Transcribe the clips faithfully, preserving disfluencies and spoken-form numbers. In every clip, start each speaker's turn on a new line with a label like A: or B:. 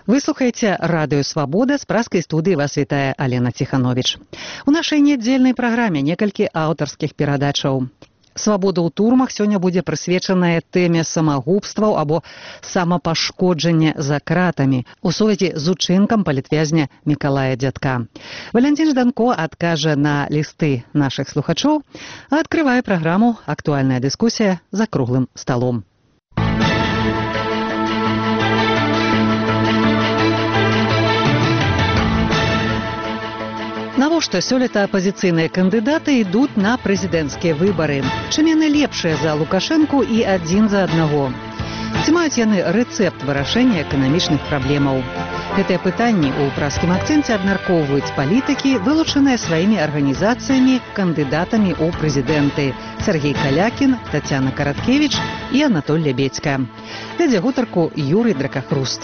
A: Вы слухаеце радыё Свабода, з праскай студыі вас вітае Алена Ціхановіч. У нашай нядзельнай праграме некалькі аўтарскіх перадачаў. Свабода ў турмах сёння будзе прысвечаная тэме самагубстваў або самапашкоджання за кратамі у сувязі з учынкам палітвязня Мікалая Дзядка. Валянцін Жданко адкажа на лісты нашых слухачоў, а адкрывае праграму «Актуальная дыскусія за круглым сталом». Навошта сёлета апазіцыйныя кандыдаты ідуць на прэзідэнцкія выбары? Чым яны лепшыя за Лукашэнку і адзін за аднаго? Ці маюць яны рэцэпт вырашэння эканамічных праблемаў? Гэтыя пытанні ў праскім акцэнце абмяркоўваюць палітыкі, вылучаныя сваімі арганізацыямі, кандыдатамі ў прэзідэнты Сергей Калякін, Тацяна Караткевіч і Анатоль Лябедзька. Вядзе гутарку Юрый Дракахруст.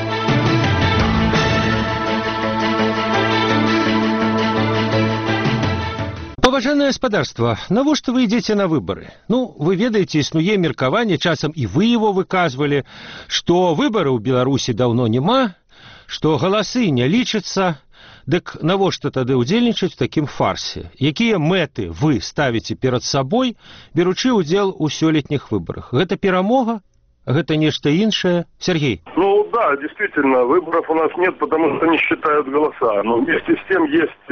B: Паважанае гаспадарства, навошта вы ідзеце на выбары? Ну, вы ведаеце, існуе меркаванне, часам і вы его выказвалі, што выбары ў Беларусі даўно няма, што галасы не лічацца. Дык навошта тады ўдзельнічаць у такім фарсе? Якія мэты вы ставіце перад сабой, беручы ўдзел у сёлетніх выбарах? Гэта перамога? Гэта нешта іншае? Сергей?
C: Ну да, действительно, выборов у нас нет, потому что не считают голоса. Но вместе с тем есть...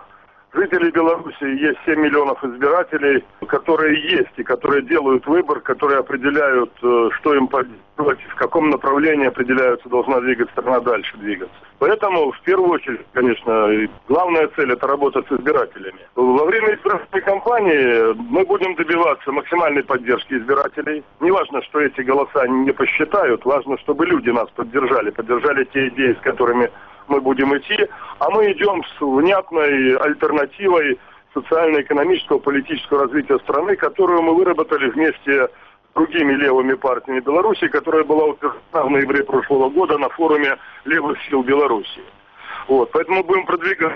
C: Жители Беларуси, есть семь миллионов избирателей, которые есть и которые делают выбор, которые определяют, что им поддерживать, в каком направлении определяются, должна двигаться страна дальше двигаться. Поэтому, в первую очередь, конечно, главная цель – это работа с избирателями. Во время избирательной кампании мы будем добиваться максимальной поддержки избирателей. Не важно, что эти голоса не посчитают, важно, чтобы люди нас поддержали, поддержали те идеи, с которыми мы будем идти, а мы идем с внятной альтернативой социально-экономического, политического развития страны, которую мы выработали вместе с другими левыми партиями Беларуси, которая была утверждена в ноябре прошлого года на форуме левых сил Беларуси. Вот, поэтому мы будем продвигать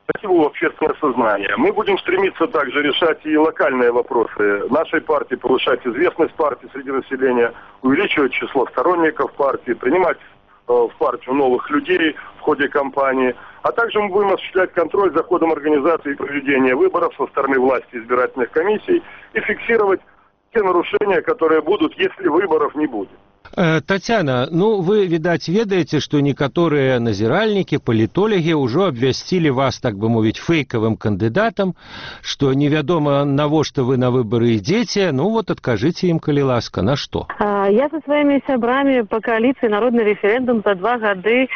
C: в общественное сознание. Мы будем стремиться также решать и локальные вопросы нашей партии, повышать известность партии среди населения, увеличивать число сторонников партии, принимать в партию новых людей в ходе кампании, а также мы будем осуществлять контроль за ходом организации и проведения выборов со стороны власти избирательных комиссий и фиксировать те нарушения, которые будут, если выборов не будет.
B: Татьяна, ну вы, видать, ведаеце, што некаторыя назіральнікі, палітолагі ўжо абвясцілі вас, так бы мовіць, фейкавым кандыдатам, што невядома, навошта вы на выбары ідзеце, ну вот адкажыце ім, калі ласка, на што?
D: Я со сваімі сябрамі па кааліцыі «Народны рэферэндум» за два гады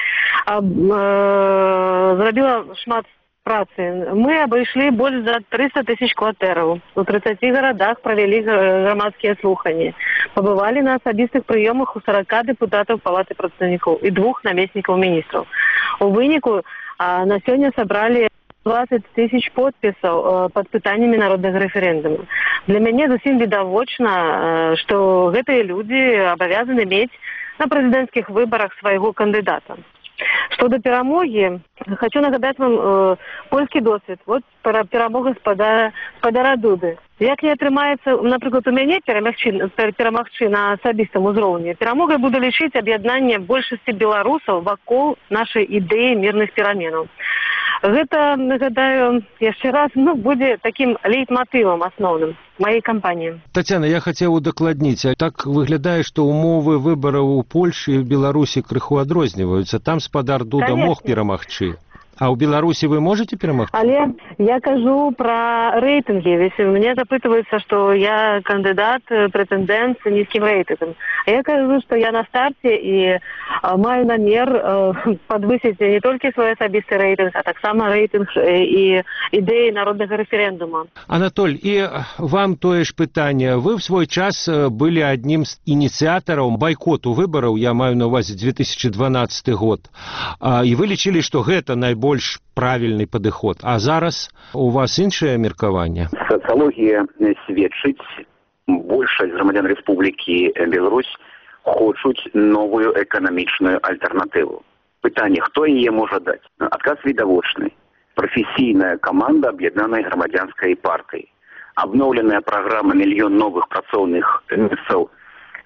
D: зрабіла шмат працы. Мы абышлі больш за трыста тысяч кватэраў. У трыццаці гарадах правялі грамадскія слуханні. Пабывалі на асабістых прыёмах у сорока дэпутатаў палаты прадстаўнікоў і двух намеснікаў міністраў. У выніку на сёння сабралі двадцать тысяч подпісаў пад пытаннямі народнага рэферэндуму. Для мяне зусім відавочна, што гэтыя людзі абавязаны мець на прэзідэнцкіх выбарах свайго кандыдата. Што да перамогі, хочу нагадаць вам э, польскі досвед. Вот перамога спадара, спадара Дуды. Як не атрымаецца, напрыклад, у мяне перамагчы, перамагчы на асабістым узроўні, перамогай буду лічыць аб'яднанне большасці беларусаў вакол нашай ідэі мірных пераменаў. Гэта, нагадаю, яшчэ раз, ну, будзе такім лейтматывам асноўным моей кампаніі.
B: Татьяна, я хацеў удакладніць, так выглядае, што умовы выбараў у Польшы і ў Беларусі крыху адрозніваюцца. Там спадар Дуда Конечно. Мог перамагчы. А ў Беларусі вы можете перамагчы?
D: Але я кажу пра рэйтынгі. Мне запытваюцца, што я кандыдат, прэтэндэнт з нізкім рэйтынгам. А я кажу, што я на старце і маю намер падвысіць не толькі свой асабісты рэйтынг, а таксама рэйтынг і ідэі народнага рэферэндума.
B: Анатоль, і вам тое ж пытанне. Вы в свой час былі аднім з ініцыятараў байкоту выбараў, я маю на ўвазе две тысячи дванаццаты год. І вы лічылі, што гэта найбольш больш правільны падыход. А зараз у вас іншае меркаванне?
E: Сацыялогія сведчыць, большасць грамадзян Рэспублікі Беларусь хочуць новую эканамічную альтэрнатыву. Пытанне, хто яе можа даць? Адказ відавочны. Прафесійная каманда аб'яднанай грамадзянскай партыі. Абноўленая праграма «Мільён новых працоўных месцаў»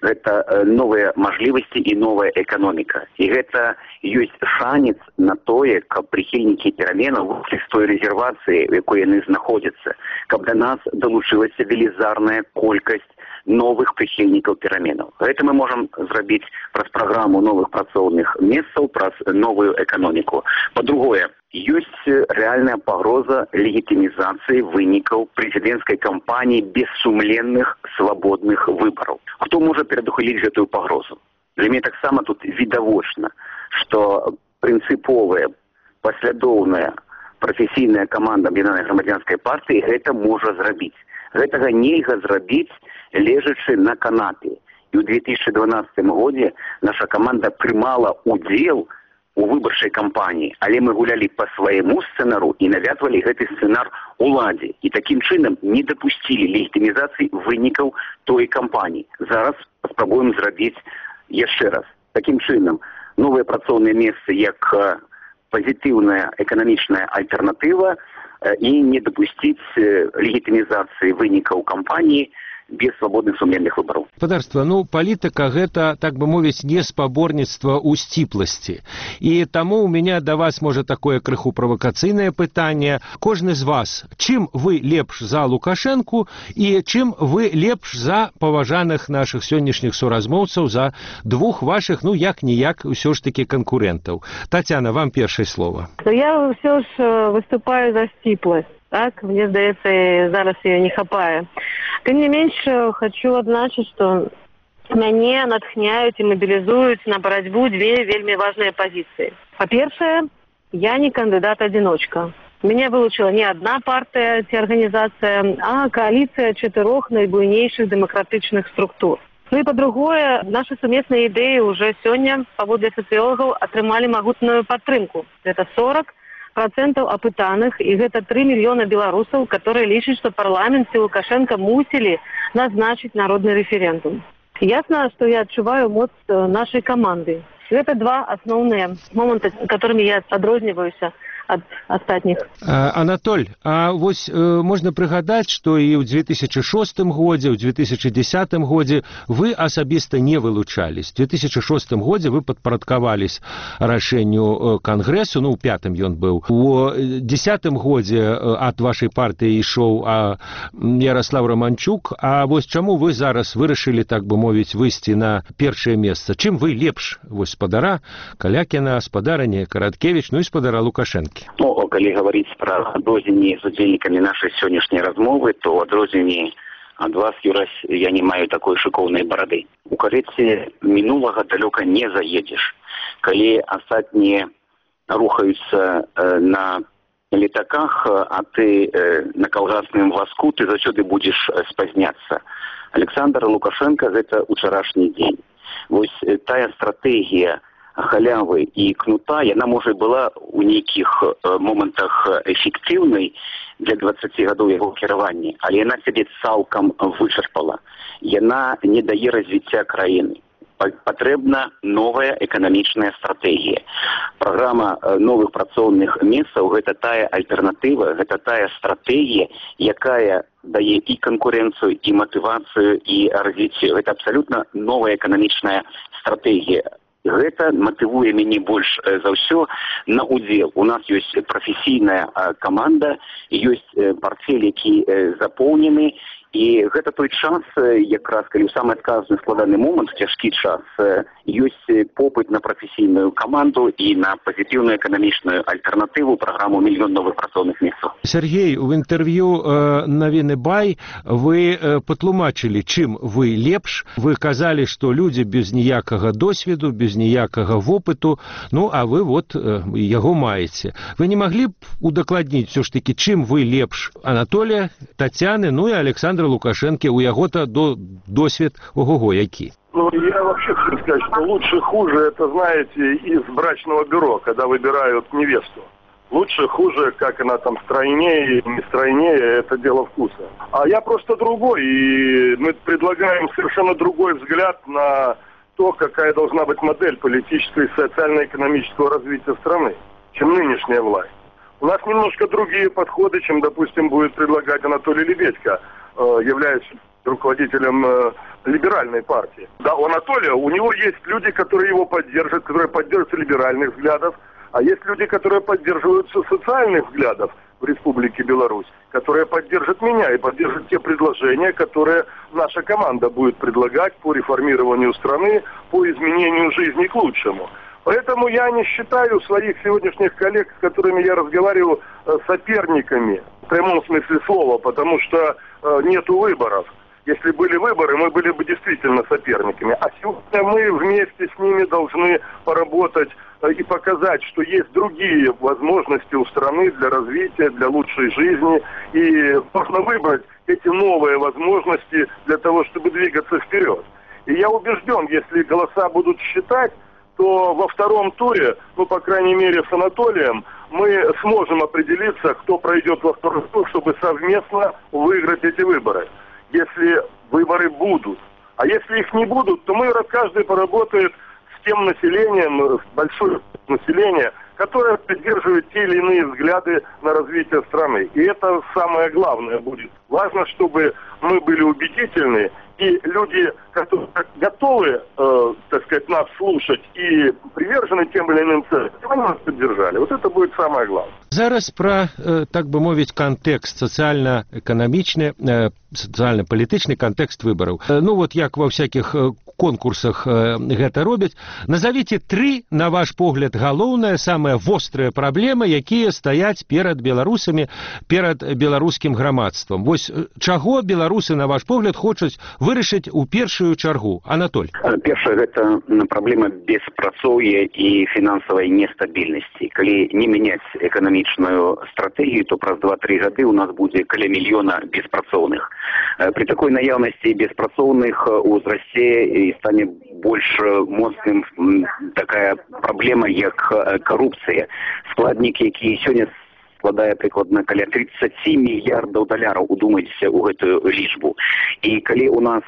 E: Гэта новыя мажлівасці і новая эканоміка. І гэта ёсць шанец на тое, каб прыхільнікі пераменаў выйшлі з той рэзервацыі, у якой яны знаходзяцца, каб да нас далучылася велізарная колькасць новых прыхільнікаў пераменаў. Гэта мы можам зрабіць праз праграму новых працоўных месцаў, праз новую эканоміку. Па-другое, ёсць рэальная пагроза легітымізацыі вынікаў прэзідэнцкай кампаніі без сумленных свабодных выбараў. Хто можа перадухіліць гэтую пагрозу? Для мяне таксама тут відавочна, што прынцыповая, паслядоўная, прафесійная каманда аб'яднанай грамадзянскай партыі гэта можа зрабіць. Гэтага нельга зрабіць, лежачы на канапе. І ў две тысячы дванаццатым годзе наша каманда прымала удзел у выбарчай кампаніі, але мы гулялі па свайму сцэнару і навятвалі гэты сцэнар уладзе. І такім чынам не дапусцілі легітымізацыі вынікаў той кампаніі. Зараз паспрабуем зрабіць яшчэ раз. Такім чынам, новыя працоўныя месцы як пазітыўная эканамічная альтэрнатыва і не дапусціць легітымізацыі вынікаў кампаніі без свабодных сумленных выбараў.
B: Гаспадарства, ну, палітыка гэта, так бы мовіць, не спаборніцтва ў сціпласці. І таму у мяне да вас, можа, такое крыху правакацыйнае пытанне. Кожны з вас, чым вы лепш за Лукашэнку і чым вы лепш за паважаных нашых сённяшніх суразмоўцаў, за двух вашых, ну, як-ніяк, усё ж такі канкурэнтаў. Татьяна, вам першае слово.
D: Я ўсё ж выступаю за сціпласць. Так, мне здаецца, зараз ее не хапае. Тым не менш, хочу адзначыць, што мяне натхняюць і мабілізуюць на барацьбу две вельмі важныя пазіцыі. Па-першае, я не кандыдат-адзіночка. Мяне вылучила не одна партыя ці арганізацыя, а коаліцыя чатырох найбуйнейшых дэмакратычных структур. Ну і па-другое, нашы сумесныя ідэі ўжо сёння, паводле сацыёлагаў, атрымалі магутную падтрымку. Гэта сорок процентов апытаных, і гэта тры мільёна беларусаў, которые лічаць, што парламент і Лукашенко мусілі назначыць народны рэферэндум. Ясна, што я адчуваю моц нашай каманды. Гэта два асноўныя моманты, которымі я адрозніваюся ад астатніх.
B: Анатоль, а вось э, можна прыгадаць, што і ў две тысячы шостым годзе, ў две тысячы дзесятым годзе вы асабіста не вылучались. У две тысячы шостым годзе вы падпарадкавались рашэнню Кангрэсу, ну, у пятым ён быў. У дзесятым годзе ад вашай партыі ішоў а, Ярослав Романчук, а вось чаму вы зараз вырашылі, так бы мовіць, выйсці на першае месца? Чым вы лепш? Вось спадара Калякіна, спадарыня Караткевіч, ну і спадара Лукашенко.
E: Ну, калі гаварыць пра адрозненні з удзельнікамі нашай сённяшняй размовы, то адрозненні ад вас, Юрась, я не маю такой шыкоўнай барады. У карэце мінулага далёка не заедзеш. Калі астатнія рухаюцца э, на летаках, а ты э, на калгасным вазку, ты заўсёды будзеш спазняцца. Александр Лукашенко – гэта учарашні дзень. Вось э, тая стратэгія халявы і кнута, яна, можа, была ў нейкіх э, момантах эфектыўнай для дваццаці гадоў яго кіравання, але яна сябе цалкам вычарпала. Яна не дае развіцця краіны. Патрэбна новая эканамічная стратэгія. Праграма э, новых працоўных месцаў – гэта тая альтэрнатыва, гэта тая стратэгія, якая дае і канкурэнцыю, і матывацыю, і развіццё. Гэта абсалютна новая эканамічная стратэгія. Гэта матывуе мяне больш за ўсё на удзел. У нас ёсць прафесійная каманда, ёсць партфель, які запоўнены, і гэта той час, якраз калі ў самы адказны складаны момант, цяжкі час, ёсць попыт на прафесійную каманду і на пазітыўную эканамічную альтэрнатыву праграму мільён новых працоўных месцаў.
B: Сергей, у інтэрв'ю э, навіны Бай вы э, патлумачылі, чым вы лепш. Вы казалі, што людзі без ніякага досведу, без ніякага вопыту, ну, а вы вот э, яго маеце. Вы не маглі б удакладніць усё ж такі, чым вы лепш Анатолія, Татьяны, ну і Александра Лукашенко, у яго-то до, досвед ого-го які.
C: Ну, я вообще хочу сказать, что лучше-хуже, это, знаете, из брачного бюро, когда выбирают невесту. Лучше, хуже, как она там стройнее, не стройнее, это дело вкуса. А я просто другой, и мы предлагаем совершенно другой взгляд на то, какая должна быть модель политического и социально-экономического развития страны, чем нынешняя власть. У нас немножко другие подходы, чем, допустим, будет предлагать Анатолий Лебедько, являясь руководителем либеральной партии. Да, у Анатолия, у него есть люди, которые его поддерживают, которые поддерживаются либеральных взглядов, а есть люди, которые поддерживаются социальных взглядов в Республике Беларусь, которые поддержат меня и поддержат те предложения, которые наша команда будет предлагать по реформированию страны, по изменению жизни к лучшему. Поэтому я не считаю своих сегодняшних коллег, с которыми я разговариваю, соперниками в прямом смысле слова, потому что э, нету выборов. Если были выборы, мы были бы действительно соперниками. А сегодня мы вместе с ними должны поработать э, и показать, что есть другие возможности у страны для развития, для лучшей жизни. И можно выбрать эти новые возможности для того, чтобы двигаться вперед. И я убежден, если голоса будут считать, то во втором туре, ну, по крайней мере, с Анатолием, мы сможем определиться, кто пройдет во второй тур, чтобы совместно выиграть эти выборы. Если выборы будут. А если их не будут, то мы каждый поработает с тем населением, с большой населением, которое поддерживает те или иные взгляды на развитие страны. И это самое главное будет. Важно, чтобы мы были убедительны, и люди, которые готовы, э, так сказать, нас слушать и привержены тем или иным целям, они нас поддержали. Вот это будет самое главное.
B: Зараз про, так бы мовить, контекст социально-экономичный, социально-палітычны контекст выбораў. Ну вот як ва всяких конкурсах гэта робяць. Назовите тры, на ваш погляд, галоўныя, самыя вострыя праблемы, якія стаяць перад беларусамі, перад беларускім грамадствам. Вось чаго беларусы, на ваш погляд, хочуць вырашыць у першую чаргу? Анатоль.
E: Першая гэта праблема беспрацоўя і фінансавай нестабільнасці. Калі не мяняць эканамічную стратэгію, то праз два-тры гады у нас будзе каля мільёна беспрацоўных. При такой наяўнасці беспрацоўных узрасце і стане больш моцным такая праблема, як карупцыя. Складнікі, якія сёння складае прыкладна каля тридцать мільярдаў даляраў, удумайцеся ў гэтую лічбу. І калі у нас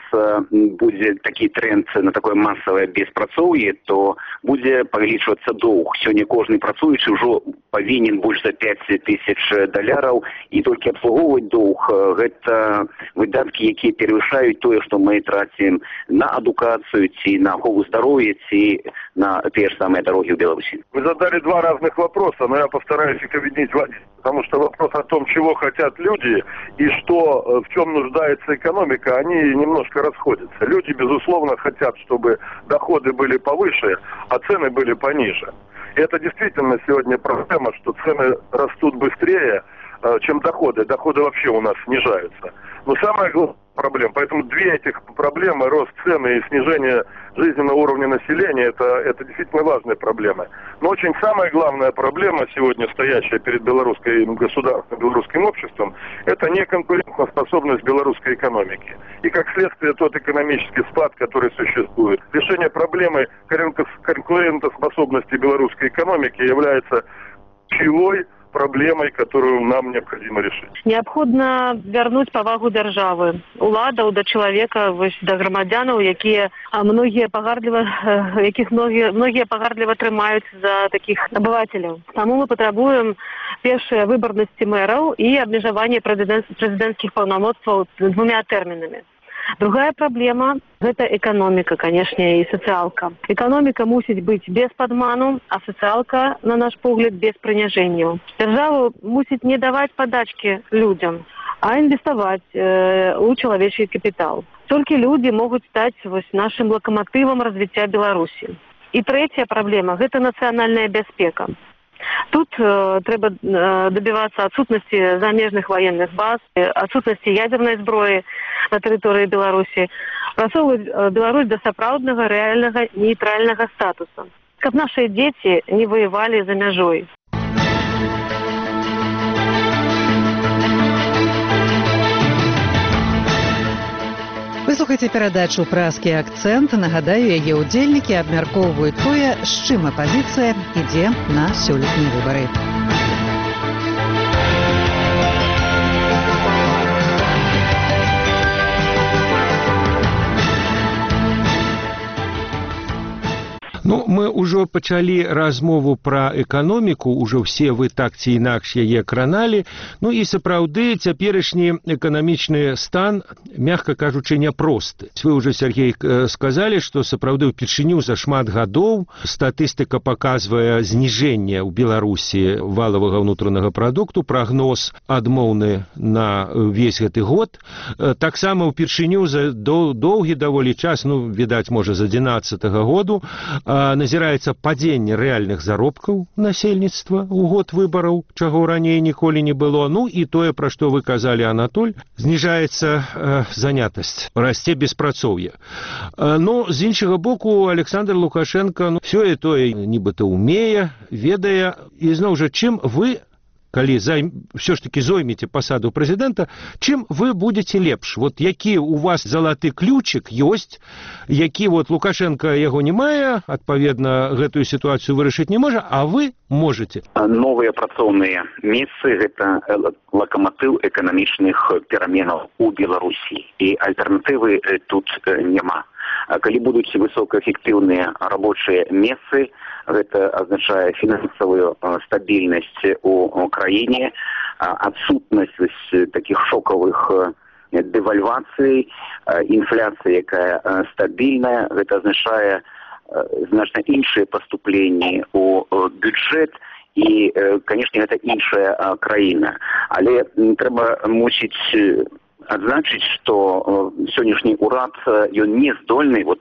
E: будзе такі тренд на такое масавае беспрацоўе, то будзе павялічвацца доўг. Сёння кожны працуючы ўжо павінен больш за пять тысяч даляраў, і толькі абслугоўваць доўг гэта выдаткі, якія перавышаюць тое, што мы трацім на адукацыю, ці на ахову здароўя, ці на те же самые дороги в Беларуси.
C: Вы задали два разных вопроса, но я постараюсь их объединить в один. Потому что вопрос о том, чего хотят люди и что, в чем нуждается экономика, они немножко расходятся. Люди, безусловно, хотят, чтобы доходы были повыше, а цены были пониже. И это действительно сегодня проблема, что цены растут быстрее, чем доходы. Доходы вообще у нас снижаются. Но самое главное проблема, поэтому две этих проблемы, рост цены и снижение жизненного уровня населения, это, это действительно важные проблемы. Но очень самая главная проблема сегодня, стоящая перед белорусским государством, белорусским обществом, это неконкурентоспособность белорусской экономики. И как следствие тот экономический спад, который существует. Решение проблемы конкурентоспособности белорусской экономики является ключевой проблемой, которую нам необходимо решить.
D: Необходно вернуть повагу державы, уладаў до человека, до громадянаў, якія многие погардліва, якіх многие, многие погардліва трымаюць за таких обывателяў. Тому мы потребуем першае выборности мэраў и обмежевание президентских полномоцтваў двумя терминами. Другая проблема – это экономика, конечно, и социалка. Экономика мусить быть без подману, а социалка, на наш погляд, без прыняжэнняў. Держава мусить не давать подачки людям, а инвестовать э, у человечий капитал. Только люди могут стать вот, нашим локомотивом развития Беларуси. И третья проблема – это национальная бяспека. Тут э, трэба э, добиваться отсутности замежных военных баз, э, отсутности ядерной зброи на территории Беларуси, просовывать э, Беларусь до сапраўднага реального нейтрального статуса. Как наши дети не воевали за мяжой.
A: Вы слухаеце перадачу «Празкі акцэнт». Нагадаю, яе ўдзельнікі абмяркоўваюць тое, з чым апазіцыя ідзе на сёлетнія выбары.
B: Ну, мы ўжо пачалі размову пра эканоміку, ужо все вы так ці інакш яе краналі. Ну і сапраўды цяперашні эканамічны стан, мягка кажучы, няпросты. Вы ўжо, Сергей, сказалі, што сапраўды ўпершыню за шмат гадоў статыстыка паказвае зніжэнне ў Беларусі валавага ўнутранага прадукту, прагноз адмоўны на ўвесь гэты год. Таксама ўпершыню за доўгі даволі час, ну, відаць, можа, з адзінаццатага году, назіраецца падзенне рэальных заробкаў насельніцтва ў год выбараў, чаго раней ніколі не было. Ну і тое, пра што вы казалі, Анатоль, зніжаецца э, занятасць, расце беспрацоўе. Э, ну, з іншага боку, Александр Лукашенко, ну, все і тое нібыта умее, ведае, і зноў жа, чым вы, калі займ... все ж таки зоймеце пасаду прэзідэнта, чым вы будете лепш? Вот які у вас залаты ключик ёсць, які вот Лукашенко яго не мае, адпаведна, гэтую сітуацыю вырашыць не можа, а вы можете.
E: Новыя працоўныя месцы – гэта лакаматыў эканамічных пераменаў у Беларусі. І альтэрнатывы тут няма. Калі будуць высокаэфектыўныя рабочыя месцы, гэта азначае фінансавую стабільнасць у краіне, адсутнасць такіх шокавых дэвальвацый, інфляцыя, якая стабільная, гэта азначае значна іншыя паступленні ў бюджэт, і, канешне, гэта іншая краіна. Але трэба мусіць адзначыць, што сённяшні ўрад, ён не здольны вот,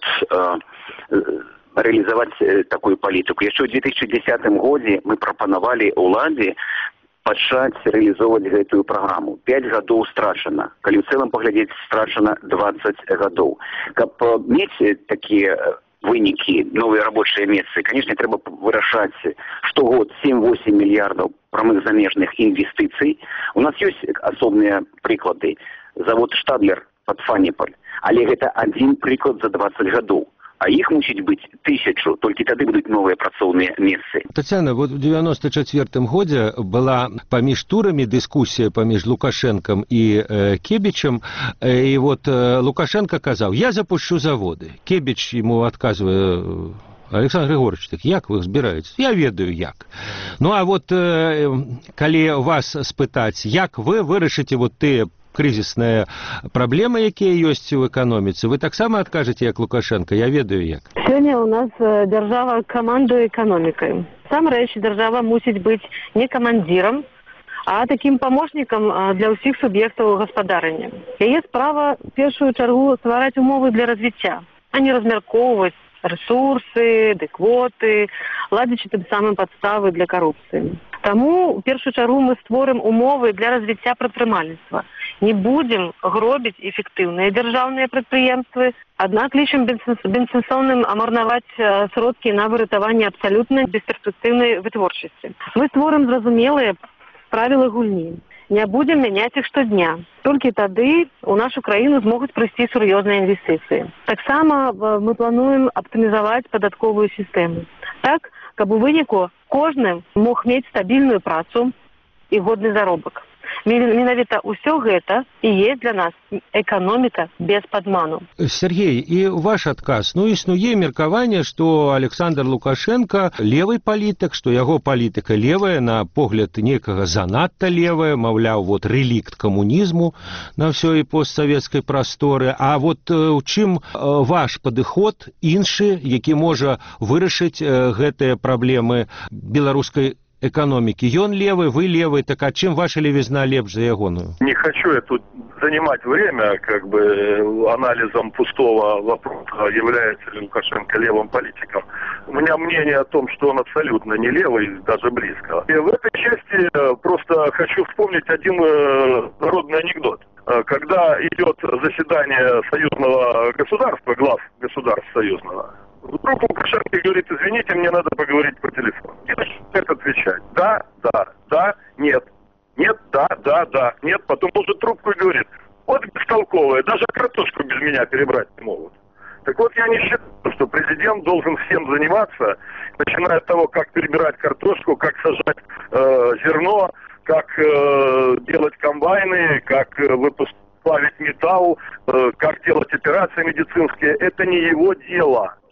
E: рэалізаваць такую палітыку. Яшчэ ў две тысячы дзесятым годзе мы прапанавалі ўладзе пачаць рэалізоўваць гэтую праграму. Пяць гадоў страчана. Калі ў цэлым паглядзець, страчана дваццаць гадоў. Каб мець такія вынікі, новыя рабочыя месцы, канешне, трэба вырашаць штогод сем-восем мільярдаў прамых замежных інвестыцый. У нас ёсць асобныя прыклады. Завод «Штадлер» пад Фанеполь. Але гэта адзін прыклад за дваццаць гадоў. А іх мусіць быць тысячу, толькі тады будуць новыя працоўныя месцы.
B: Тацяна, вот у девяносто четвёртым годзе была паміж турамі дыскусія паміж Лукашенком і э, Кебічем, э, і вот э, Лукашенко казаў: я запущу заводы. Кебіч ему адказвае: Александр Григорьевич, так як вы збіраеце? Я ведаю як. Ну а вот э, калі вас спытаць, як вы вырашыце вот тыя крызісныя праблемы, якія ёсць у эканоміцы, вы таксама адкажаце, як Лукашенко? Я ведаю як.
D: Сёння у нас дзяржава камандуе эканомікай. Сам рэч, дзяржава мусіць быць не камандзірам, а такім памочнікам для ўсіх суб'ектаў гаспадарання. Яе справа в першую чаргу ствараць умовы для развіцця, а не размяркоўваць ресурсы, дэквоты, ладзячы тым самым падставы для карупцыі. Таму, у першую чаргу, мы створым умовы для развіцця прадпрымальніцтва. Не будзем гробіць эфектыўныя дзяржаўныя прадпрыемствы, аднак лічым бессэнсоўным амарнаваць сродкі на выратаванне абсалютна бесперспектыўнай вытворчасці. Мы створым зразумелыя правілы гульні. Не будем мяняць іх штодня. Толькі тады у нашу краіну змогуць прыйсці сур'ёзныя інвестыцыі. Таксама мы плануем аптымізаваць падатковую сістэму. Так, каб у выніку кожны мог мець стабільную працу і годны заробак. Менавіта ўсё гэта і есть для нас эканоміка без падману.
B: Сергей, і ваш адказ. Ну, існуе меркаванне, што Александр Лукашенко левый палітык, што яго палітыка левая, на погляд некага занадта левая, маўляў, вот рэлікт камунізму на ўсёй постсавецкай прасторы. А вот у чым ваш падыход іншы, які можа вырашыць гэтыя праблемы беларускай экономики? Ён левый, вы левый, так а чем ваша левизна лепш за ягоную?
C: Не хочу я тут занимать время как бы анализом пустого вопроса, является ли Лукашенко левым политиком. У меня мнение о том, что он абсолютно не левый, даже близко. И в этой части просто хочу вспомнить один народный анекдот. Когда идет заседание союзного государства, глав государств союзного, вдруг Лукашенко говорит: извините, мне надо поговорить по телефону. И начинает отвечать: да, да, да, нет, нет, да, да, да, нет. Потом ложит трубку и говорит: вот бестолковые, даже картошку без меня перебрать не могут. Так вот, я не считаю, что президент должен всем заниматься, начиная от того, как перебирать картошку, как сажать э, зерно, как э, делать комбайны, как э, выпускать, плавить металл, э, как делать операции медицинские. Это не его дело.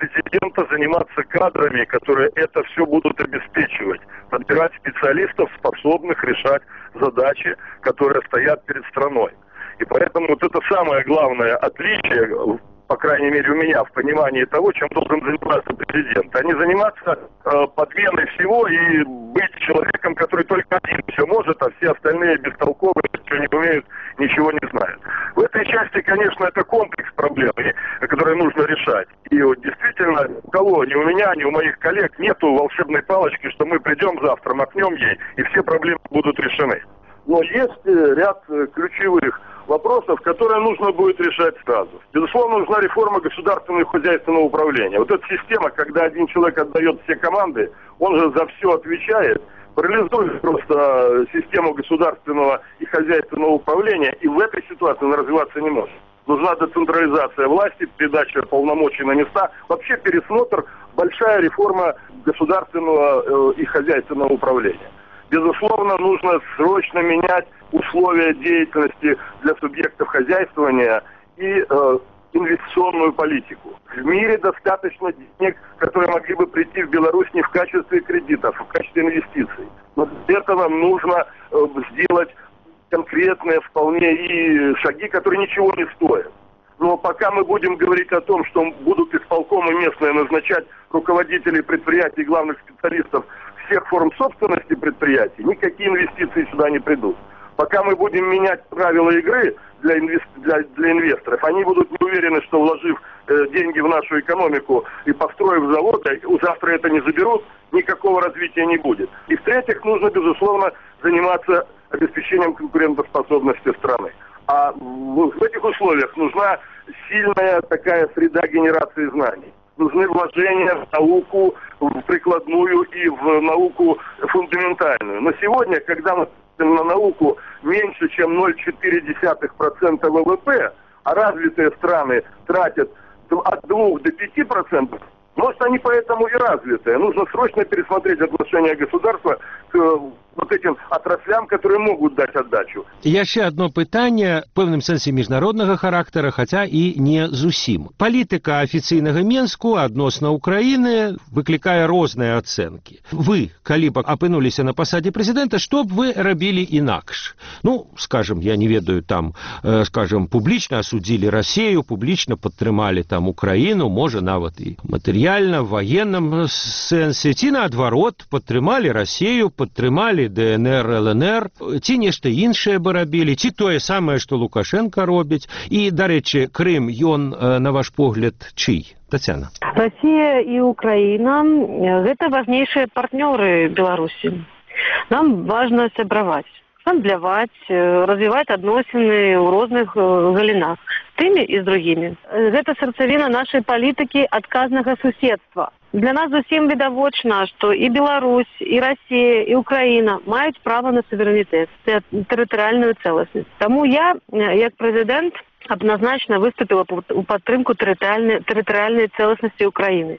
C: президента заниматься кадрами, которые это все будут обеспечивать. Подбирать специалистов, способных решать задачи, которые стоят перед страной. И поэтому вот это самое главное отличие, по крайней мере у меня, в понимании того, чем должен заниматься президент. А не заниматься э, подменой всего и быть человеком, который только один все может, а все остальные бестолковые, ничего не умеют, ничего не знают. В этой части, конечно, это комплекс проблем, которые нужно решать. И вот действительно, у кого, ни у меня, ни у моих коллег нету волшебной палочки, что мы придем завтра, махнем ей, и все проблемы будут решены. Но есть ряд ключевых вопросов, которые нужно будет решать сразу. Безусловно, нужна реформа государственного и хозяйственного управления. Вот эта система, когда один человек отдает все команды, он же за все отвечает, парализует просто систему государственного и хозяйственного управления, и в этой ситуации она развиваться не может. Нужна децентрализация власти, передача полномочий на места, вообще пересмотр, большая реформа государственного и хозяйственного управления. Безусловно, нужно срочно менять условия деятельности для субъектов хозяйствования и э, инвестиционную политику. В мире достаточно денег, которые могли бы прийти в Беларусь не в качестве кредитов, а в качестве инвестиций. Но для этого нужно э, сделать конкретные вполне и шаги, которые ничего не стоят. Но пока мы будем говорить о том, что будут исполкомы местные назначать руководителей предприятий, главных специалистов всех форм собственности предприятий, никакие инвестиции сюда не придут. Пока мы будем менять правила игры для, инвест... для, для инвесторов, они будут не уверены, что вложив э, деньги в нашу экономику и построив заводы, завтра это не заберут, никакого развития не будет. И в-третьих, нужно, безусловно, заниматься обеспечением конкурентоспособности страны. А в, в этих условиях нужна сильная такая среда генерации знаний. Нужны вложения в науку, в прикладную и в науку фундаментальную. Но сегодня, когда мы на науку меньше, чем ноль целых четыре десятых процента ВВП, а развитые страны тратят от двух до пяти процентов, может, они поэтому и развитые. Нужно срочно пересмотреть отношение государства к вот этим отраслям, которые могут дать отдачу.
B: Яшчэ одно пытанне, в пэўным сэнсе міжнароднага характара, хаця і не зусім. Палітыка афіцыйнага Менску адносна Украіны выклікае розныя ацэнкі. Вы, калі б апынуліся на пасадзе прэзідэнта, што б вы рабілі інакш? Ну, скажем, я не ведаю, там, э, скажем, публічна асудзілі Расею, публічна падтрымалі там Украіну, можа, нават і матэрыяльна, в ваенным сэнсе, ці наадварот, падтрымалі Расею, падтрымалі ДНР, ЛНР, ці нешта іншае бы рабілі, ці тое самае, што Лукашенко робіць. І, дарэчы, Крым, ён, на ваш погляд, чый? Татьяна.
D: Россия и Украина – это важнейшие партнеры Беларуси. Нам важно сябраваць, гандляваць, развивать адносіны ў розных галінах з тымі і з другімі. Гэта сэрцавіна нашай палітыкі адказнага суседства. Для нас зусім відавочна, што і Беларусь, і Россия, і Украина маюць права на суверэнітэт, тэрытарыяльную цэласнасць. Таму я, як прэзідэнт, адназначна выступила у падтрымку тэрытарыяльнай цэласнасці Украины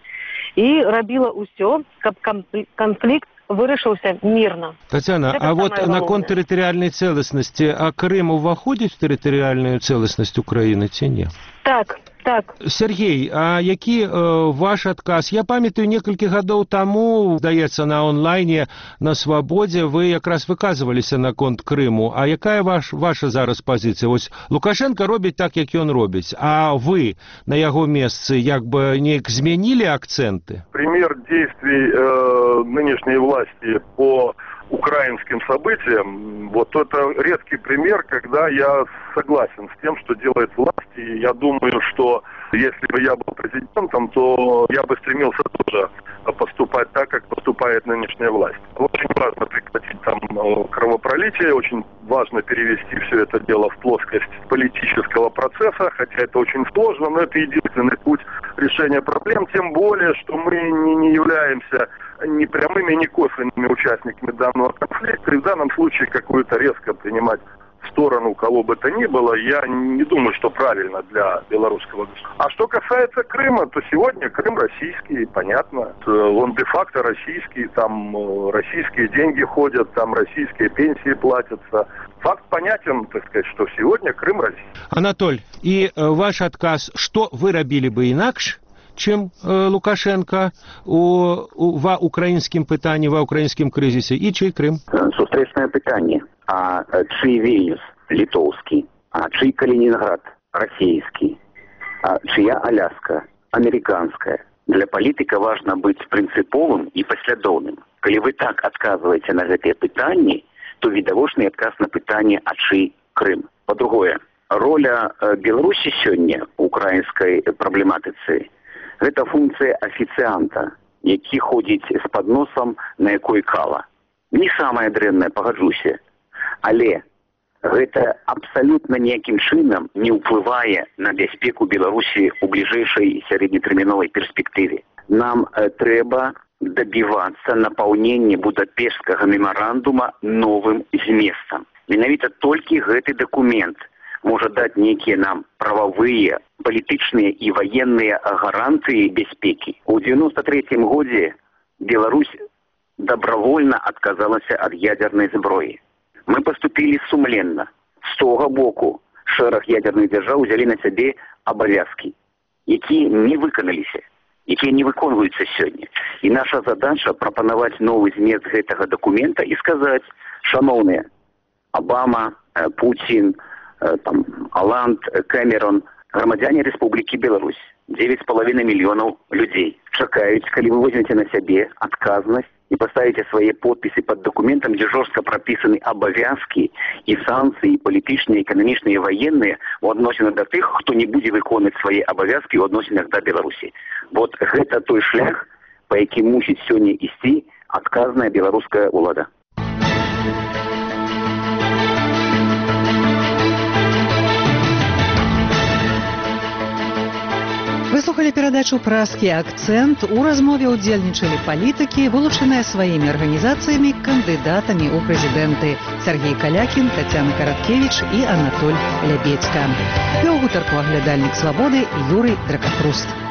D: і рабіла ўсё, каб канфлікт вырашыўся мирно.
B: Татьяна, это а вот наконт тэрытарыяльнай цэласнасці, а Крым уваходзіць в тэрытарыяльную цэласнасць Украины ці не?
D: Так. Так.
B: Сергей, а які э, ваш адказ? Я памятаю, некалькі гадоў таму, здаецца, на онлайне, на Свабодзе, вы якраз выказваліся наконт Крыму. А якая ваш, ваша зараз пазіцыя? Вось Лукашенко робіць так, як ён робіць. А вы на яго месцы як бы неяк змянілі акценты?
C: Пример действий э, нынешней власти по украинским событиям, вот это редкий пример, когда я согласен с тем, что делает власть. И я думаю, что если бы я был президентом, то я бы стремился тоже поступать так, как поступает нынешняя власть. Очень важно прекратить там кровопролитие, очень важно перевести все это дело в плоскость политического процесса, хотя это очень сложно, но это единственный путь решения проблем, тем более, что мы не, не являемся ни прямыми, ни косвенными участниками данного конфликта, и в данном случае какую-то резко принимать сторону кого бы то ни было, я не думаю, что правильно для белорусского государства. А что касается Крыма, то сегодня Крым российский, понятно. Он де-факто российский, там российские деньги ходят, там российские пенсии платятся. Факт понятен, так сказать, что сегодня Крым российский.
B: Анатоль, и ваш отказ, что вы рабілі бы інакш, чым Лукашенко у, у ва украінскім пытанні, ва украінскім крызісе, і чый Крым?
E: Сустрэчнае пытанне. А чый Вільнюс літоўскі, а чый Калінінград расійскі, а чыя Аляска американская. Для палітыка важна быць прынцыповым і паслядоўным. Калі вы так адказваеце на гэтыя пытанні, то відавочны адказ на пытанне, а чый Крым. Па-другое, роля Беларусі сёння ў украінскай праблематыцы – гэта функцыя афіцыанта, які ходзіць з падносам, на якой кала. Не самая дрэнная, пагаджуся, але гэта абсалютна ніякім чынам не ўплывае на бяспеку Беларусі ў бліжэйшай сярэднетэрміновай перспектыве. Нам э, трэба дабівацца напаўнення Будапешскага мемарандума новым зместам. Менавіта толькі гэты дакумент можа даць нейкія нам прававыя, палітычныя і ваенныя гарантыі бяспекі. У дзевяноста трэцім годзе Беларусь добровольно отказалася ад ядерной зброі. Мы поступили сумленна. З того боку шэраг ядерных дзяржаў узялі на сябе абавязкі, якія не выканаліся, якія не выконваюцца сёння. І наша задача прапанаваць новы змест гэтага дакумента і сказаць: шановныя, Обама, Путин, там, Оланд, Кэмерон, грамадзяне Рэспублікі Беларусь, девять с половиной миллионов людей чакаюць, калі вы возьмете на сябе адказнасць и поставите свои подписи под документом, где жестко прописаны обовязки и санкции, политичные, экономичные, военные, в отношении до тех, кто не будет выполнять свои обовязки в отношении до Беларуси. Вот это той шлях, по яким мусит сегодня идти отказная белорусская влада.
A: Вы слухали перадачу «Празкі акцэнт». У размове ўдзельнічалі палітыкі, вылучаныя сваімі арганізацыямі кандыдатамі ў прэзідэнты Сергей Калякін, Тацяна Караткевіч і Анатоль Лябедзька. Вёў гутарку аглядальнік «Свабоды» Юрый Дракахруст.